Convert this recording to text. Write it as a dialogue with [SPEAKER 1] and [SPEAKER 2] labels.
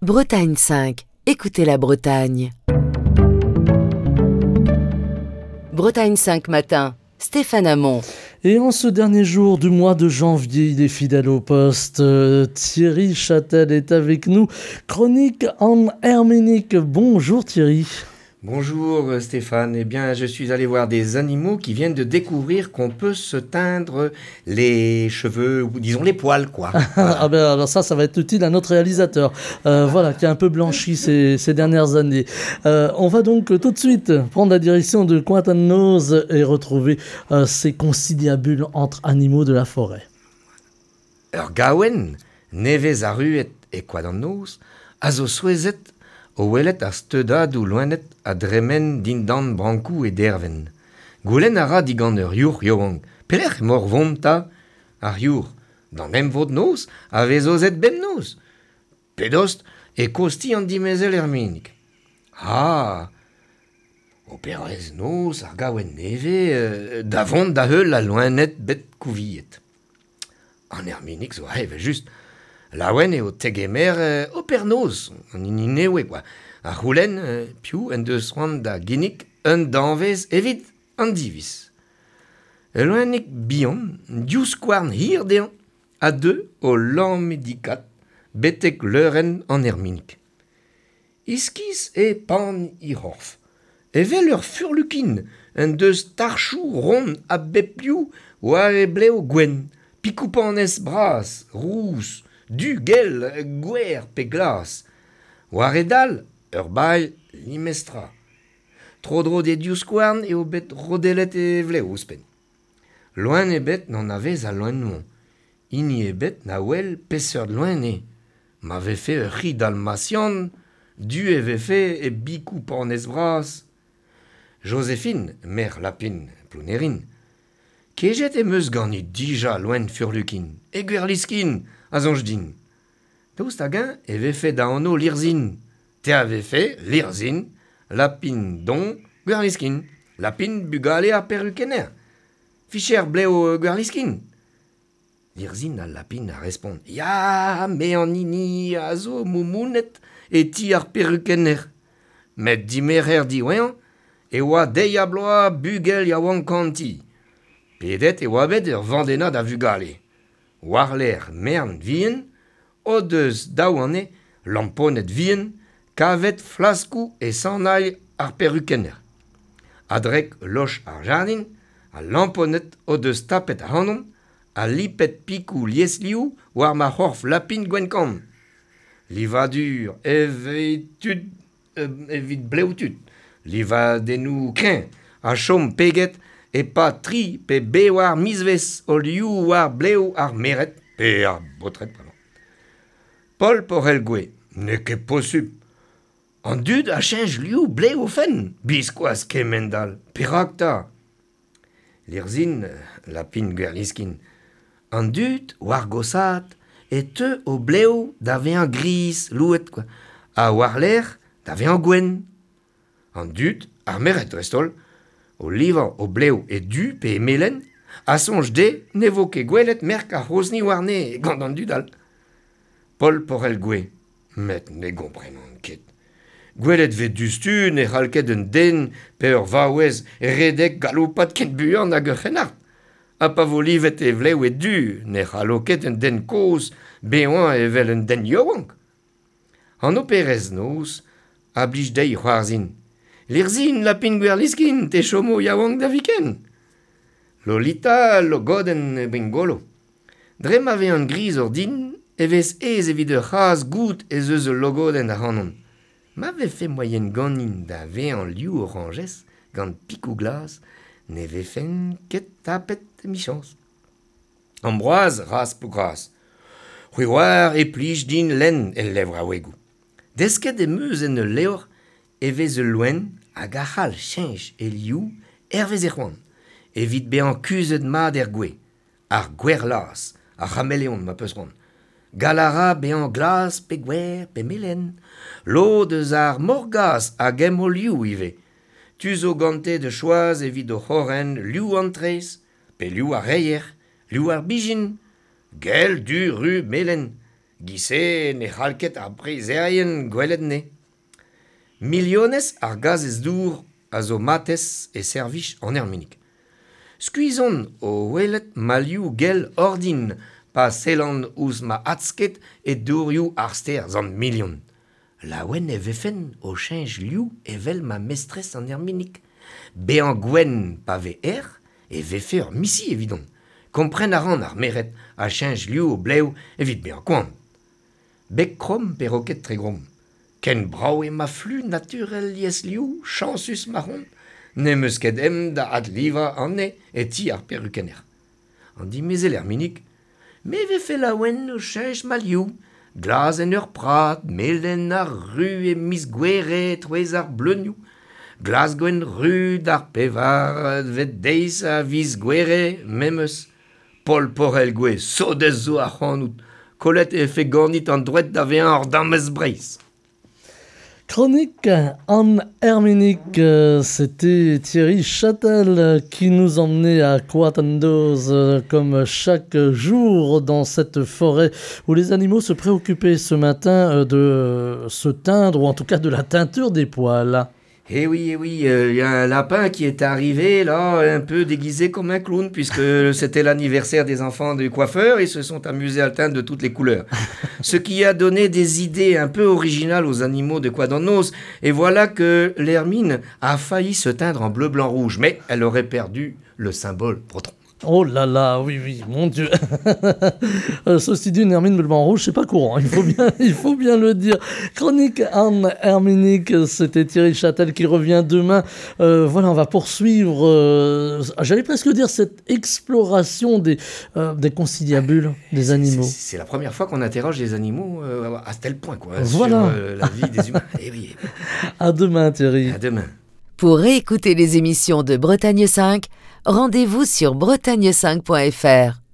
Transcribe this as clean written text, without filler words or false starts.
[SPEAKER 1] Bretagne 5. Écoutez la Bretagne. Bretagne 5 matin. Stéphane Hamon.
[SPEAKER 2] Et en ce dernier jour du mois de janvier, il est fidèle au poste. Thierry Châtel est avec nous. Chronique en herménique. Bonjour Thierry.
[SPEAKER 3] Bonjour Stéphane, eh bien je suis allé voir des animaux qui viennent de découvrir qu'on peut se teindre les cheveux, ou disons les poils quoi.
[SPEAKER 2] Ah ben alors ça va être utile à notre réalisateur, voilà, qui a un peu blanchi ces dernières années. On va donc tout de suite prendre la direction de Cointannoz et retrouver ces conciliabules entre animaux de la forêt.
[SPEAKER 3] Gawen, nevez a ruet e Cointannoz, a zo souezet o welet ar steudad ou loenet a dremen dindan brankou e derven. Goulen a ra digant ur your yoang. Pelec'h mor vomta ar your. Dan emvod noz a vezozet bem noz. Pedost e kosti an dimezel herminik. Ah, o perez noz ar gawen neve da vont da heul a loenet bet kouviet. An herminik zo a just laouen eo tegemer o pernoz, an ininewe, quoi. A roulen, piou, en deus roan da ginnik, un danvez evit an divis. Eloennik bihan, diouz kwarn hir dean, a deux o lan medikat, betek leuren an herminik. Iskis e pan i horf. Evel ur furlukin, en deus tarchou ron a bepiou war e bleo gwen, pikoupanez bras, rous, du gel, gwer pe glas. War edal, ur bail, limestra. Tro-dro de diouzkouarn eo bet rodelet e vle ouspen. Loen e bet n'an avez a loen mon. Ini e bet na wel peseur de loen e. Ma ve fe ur ri dalmatian, du e ve fe e bikou panez bras. Joséphine, mer lapin, plounerin. Kejet e meus gant dija loen furlukin, e gwerliskin, a zonj din. Daoust hag-eñ e vefe da anno lirzin. Te a vefe, lirzin, lapin don, gwerliskin. Lapin bugale ar perrukener. Ficher bleo gwerliskin. Lirzin a lapin a respond. Ya, me an ini a zo moumounet e ti ar perrukener. Met dimerer di oean, e oa deia bloa bugel ya wan kanti. Pedet e oa bet ur vandena da vugale. Warler mern vien, o deus daou ane, lamponet vien, kavet flaskou e sanai ar perrukener. Adrek loch ar jardin, a lamponet o deus tapet ar hanon, a lipet pikou liesliou war ma c'horf lapin gwenkan. Livadur evit bleoutud, livadennou kren, a chom peget, e pa tri pe be war misves o liou war bleo ar meret pe ar botret. Paul porel gwe, ne ket posub. An dud a chanj liou bleo fen, biskoaz kemendal, perakta. Lirzin, lapin gwerliskin. An dud war gosat, e te o bleo da vean gris louet, quoi. A war l'air da vean gwen. An dud, ar meret restol, o livan o bleo e du pe e melen, a sonj de ne vo ket gwelet merk a c'hozhni war ne gant an dudal. Paul porel gwe, met ne gomprenan ket. Gwelet vet dustu ne c'halket un den pe ur vaouez redek galoupat ket buan hag ur c'henart. A pa vo livet e vleo e du ne c'haloket un den koz beoan evel un den yowank. An operez noz, a blij dei c'hoarzin. Lirzin lapin gwerliskin te chomo yaouank da viken. Lolita lo goden bingolo. Dre ma ve an gris ur din, evez ez evit ur c'haz gout ez eus logoden ar hanon. Ma ve fe moyen ganin da ve an liou orangez gant pikou glas, ne ve fen ket tapet michans. Ambroise ras pou gras. C'hwi war e plij din len el levr a wegou. Desket e meus en ul leor, evez ul loen hag a c'hal chenj e liou ervez e c'hoant. Evit bean kuzet mad er gwe. Ar gwerlas, ar chameleon ma peus ron. Galara bean glas pe gwer pe melen. Lo deus ar morgas hag em o liou ive. Tu zo gante de choaz evit o c'horen liou an trez, pe liou ar reier, liou ar bijin. Gel, du, ru, melen. Gise ne c'halket ar brezeaien gwelet ne. Milionez ar gazez dour a zo matez e servich an erminik. Skuizon o welet malioù gel ordin pa selan ouz ma atsket e dourioù ar ster zan milion. Laouen e vefen o chenj liou evel ma mestres an erminik. Be an gwen pa ve e vefe ur misi evidon. Kompren a ran ar meret a chenj liou o blew evit be an koan. Bek krom perroket tre grom. Ken brao e ma flu naturel lies liou, chansus marron, ne meus ket em da ad liva an ne e ti ar perrukener. An di mezel erminik, me vefe laouen o chenj ma liou, glas en ur prat, melen ar ru e mis gwere trouez ar bleuniou, glas gwen ru d'ar pevar vet deiz a viz gwere memeus. Paul porel gwe sodez zo ar c'hanout, kolet e fe ganit an drouet da vean ar damez breiz.
[SPEAKER 2] Chronique en herminique, c'était Thierry Châtel qui nous emmenait à Coatandoz comme chaque jour dans cette forêt où les animaux se préoccupaient ce matin de se teindre ou en tout cas de la teinture des poils.
[SPEAKER 3] Eh oui, y a un lapin qui est arrivé là, un peu déguisé comme un clown, puisque c'était l'anniversaire des enfants du coiffeur, ils se sont amusés à le teindre de toutes les couleurs. Ce qui a donné des idées un peu originales aux animaux de Quadannos, et voilà que l'hermine a failli se teindre en bleu, blanc, rouge, mais elle aurait perdu le symbole breton.
[SPEAKER 2] Oh là là, oui, mon Dieu. Ceci dit, une hermine bleu blanc rouge, c'est pas courant, il faut bien le dire. Chronique en herminique, c'était Thierry Châtel qui revient demain. Voilà, on va poursuivre, j'allais presque dire, cette exploration des conciliabules des animaux.
[SPEAKER 3] C'est la première fois qu'on interroge les animaux à tel point, quoi,
[SPEAKER 2] voilà.
[SPEAKER 3] Sur la vie des humains. Eh oui.
[SPEAKER 2] À demain, Thierry.
[SPEAKER 3] À demain.
[SPEAKER 1] Pour réécouter les émissions de Bretagne 5, rendez-vous sur bretagne5.fr.